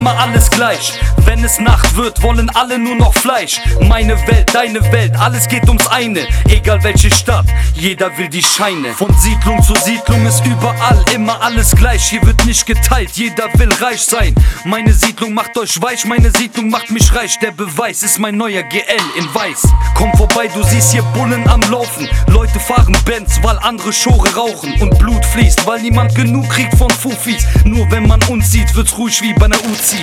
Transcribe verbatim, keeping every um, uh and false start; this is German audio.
Immer alles gleich, wenn es Nacht wird, wollen alle nur noch Fleisch. Meine Welt, deine Welt, alles geht ums eine. Egal welche Stadt, jeder will die Scheine. Von Siedlung zu Siedlung ist überall immer alles gleich. Hier wird nicht geteilt, jeder will reich sein. Meine Siedlung macht euch weich, meine Siedlung macht mich reich. Der Beweis ist mein neuer G L in weiß. Komm vorbei, du siehst hier Bullen am Laufen. Leute fahren Benz, weil andere Schore rauchen. Und Blut fließt, weil niemand genug kriegt von Fufis. Nur wenn man uns sieht, wird's ruhig wie bei einer U Z.